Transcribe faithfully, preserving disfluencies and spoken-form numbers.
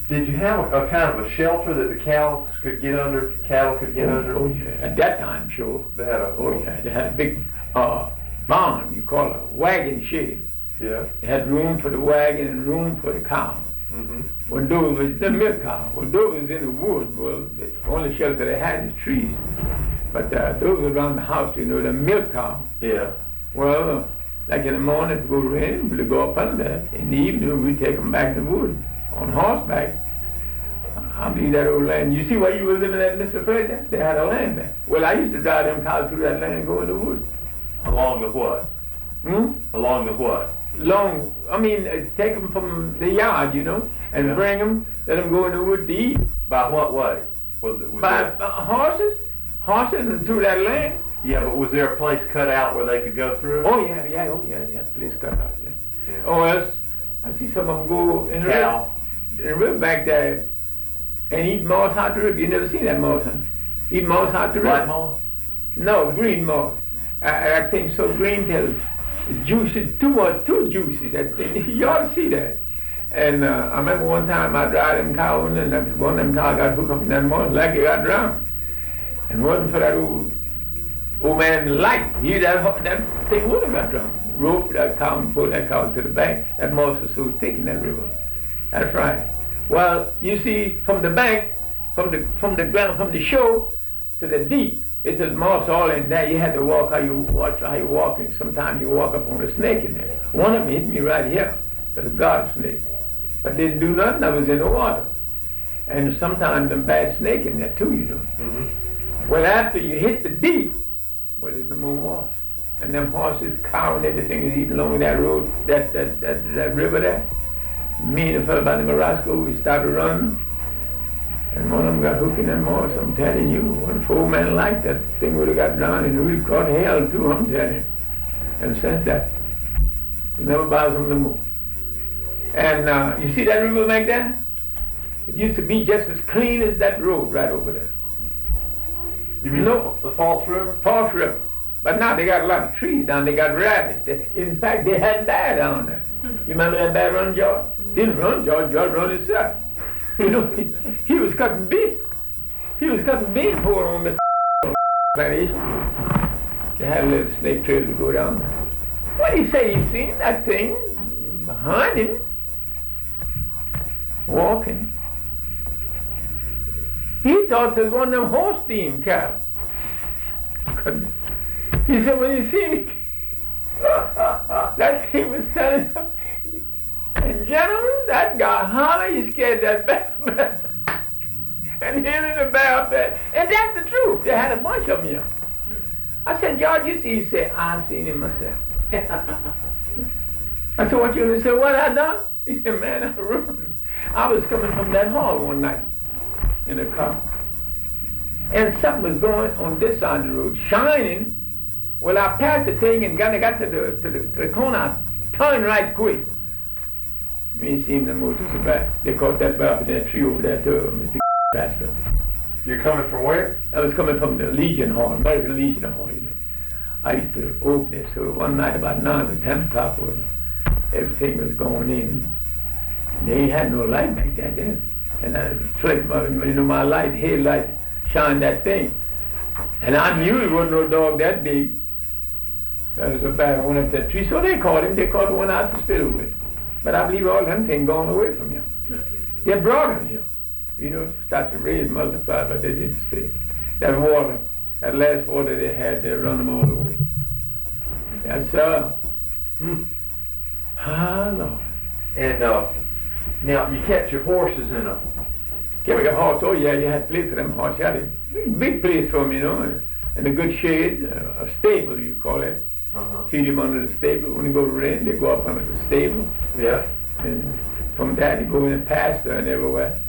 Did you have a, a kind of a shelter that the cows could get under, cattle could get oh, under? Oh yeah, at that time, sure. They had a... Oh yeah, they had a big uh, barn, you call it a wagon shed. Yeah. They had room for the wagon and room for the cow. Mm-hmm. When those was the milk cow, when those was in the woods, well, the only shelter they had is trees. But uh, those around the house, you know, the milk cow. Yeah. Well, uh, like in the morning, if it go rain, we'll go up under that. In the evening, we take them back to the woods on horseback. I believe that old land. You see where you were living at, Mister Fred? There? They had a land there. Well, I used to drive them cows through that land and go in the woods. Along the what? Hmm? Along the what? Long, I mean, uh, take them from the yard, you know, and yeah. bring them, let them go in the wood to eat. By what way? Was, was By there... uh, horses, horses and through that land. Yeah, but was there a place cut out where they could go through? Oh yeah, yeah, oh yeah, they had a place cut out, yeah. yeah. Oh, else, I see some of them go in the cow. river, in the river back there and eat moss out the river. You never seen that moss, huh? Eat moss out the river. White moss? No, green moss. I, I think so green till juicy, too much, too juicy. That thing. You ought to see that. And uh, I remember one time I drive them cows and one of them cows got hooked up in that moss like it got drowned. And wasn't for that old old man light, he that that thing would have got drowned. Rope that cow and pull that cow to the bank. That moss was so thick in that river. That's right. Well, you see, from the bank, from the from the ground, from the shore to the deep, it's a moss all in there. You had to walk how you watch how you walking. Sometimes you walk up on a snake in there. One of them hit me right here. That's a garter snake. But didn't do nothing. I was in the water. And sometimes them bad snake in there too, you know. Mm-hmm. Well, after you hit the deep, well, there's no more moss. And them horses, cow and everything is eating along that road, that that that, that river there. Me and the fellow by the Morosco, we started running. And one of them got hooked in that moss, I'm telling you. When a four man like that thing would have got drowned and we'd caught hell too, I'm telling you. And since that, it never bothers them no more. And uh, you see that river back there? It used to be just as clean as that road right over there. You mean no, the False River? False River. But now they got a lot of trees down. They got rabbits. They, in fact, they had bear down there. You remember that bear run George? Didn't run George. George run himself. You know, he, he was cutting beef. He was cutting beef for on Mister plantation. They had a little snake trail to go down there. What did he say? He seen that thing behind him, walking. He thought it was one of them horse steam cows. He said, when you see me, that thing was standing up. And gentlemen, that guy hollered, he scared that bear. And him and the bear up there. And that's the truth. They had a bunch of them here. I said, George, you see? He said, I seen him myself. I said, what you doing? He said, what I done? He said, man, I ruined. I was coming from that hall one night in a car. And something was going on this side of the road, shining. Well, I passed the thing and got, I got to the, to the, to the corner. I turned right quick. Me and seen the motors are back. They caught that bear in that tree over there to Mister Pastor. You're coming from where? I was coming from the Legion Hall, American Legion Hall, you know. I used to open it, so one night about nine or ten o'clock, everything was going in. They had no light back there then. And I flexed my, you know, my light, headlight, shined that thing. And I knew it wasn't no dog that big. That was a bear went up that tree, so they caught him. They caught the one out the spillway. But I believe all them things gone away from him. They brought him here. You know, start to raise, multiply, but they didn't stay. That water, that last water they had, they run them all away. Yes, sir. Hmm. Ah, Lord. And uh, now you kept your horses in a... Kept a horse, oh yeah, you had to place for them horses. You had a big place for them, you know, and a good shade, uh, a stable, you call it. Uh-huh. Feed them under the stable. When they go to rain, they go up under the stable. Yeah. And from that, they go in the pasture and everywhere.